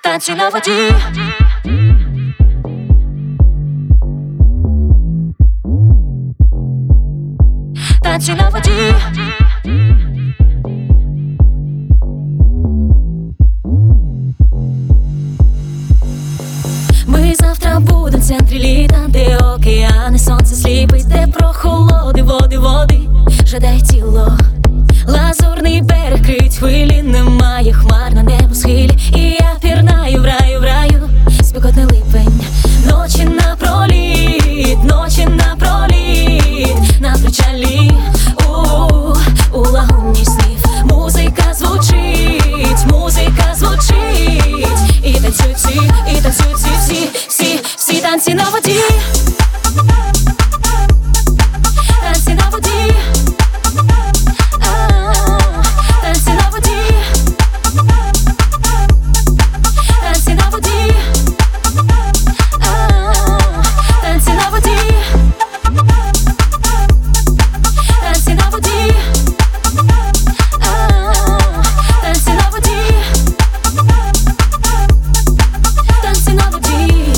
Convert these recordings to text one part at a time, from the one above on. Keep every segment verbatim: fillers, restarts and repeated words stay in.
танці на воді. Танці на воді. Ми завтра будем в центрі літа, де океани, сонце сліпить, де прохолоди, води, води, жадає тіло. Лазурний берег крить хвилі, немає хмар на небосхилі. І я пірнаю в раю, в раю, спекотний липень. Ночі напроліт, ночі напроліт, на причалі, у, у лагуні снів. Музика звучить, музика звучить. І танцюють всі, і танцюють всі, всі, всі, всі танці на воді. Танці на воді. Танці на воді. Танці на воді. Танці на воді. Танці на воді. Танці на воді. Танці на воді.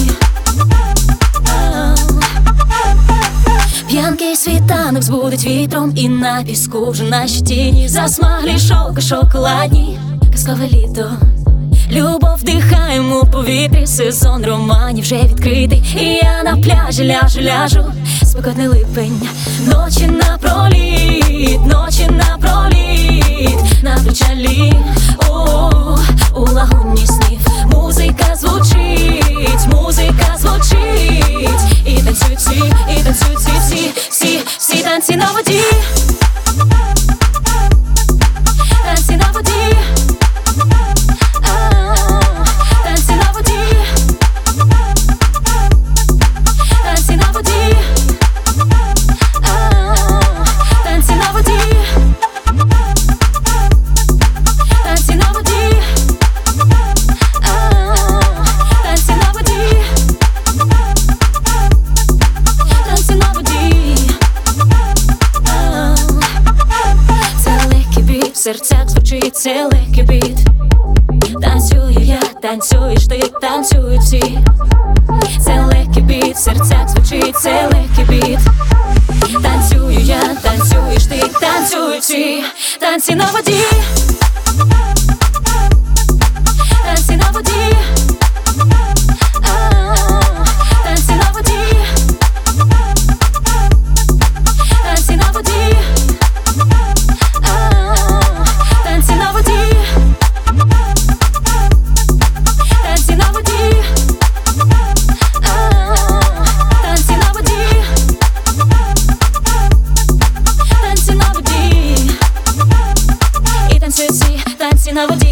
П'янкий світанок збудить вітром, і на піску вже наші тіні засмаглі шовки шоколадні, казкове літо. Любов вдихаємо у повітрі, сезон романів вже відкритий. І я на пляжі ляжу, ляжу, спекотний липень. Ночі напроліт, ночі напроліт, на причалі, у, у лагуні снів. Музика звучить, музика звучить. І танцюють всі, і танцюють всі, всі, всі, всі танці на воді. Танці на воді. Танці на воді. Танці на воді. Танці на воді. Танці на воді. Танці на воді. Танці на воді. Це легкий біт, в серцях звучить, це легкий біт. Танцюю я, танцюєш ти, танцюють всі. Це легкий біт, в серцях звучить, це легкий біт. Танцюю я, танцюєш ти, танцюють всі. Танці на воді. Танці на воді. Танці на воді. Танці на воді. Танці на воді. Танці на воді. Танці на воді. Танці на воді. І танцюють всі, танці на воді.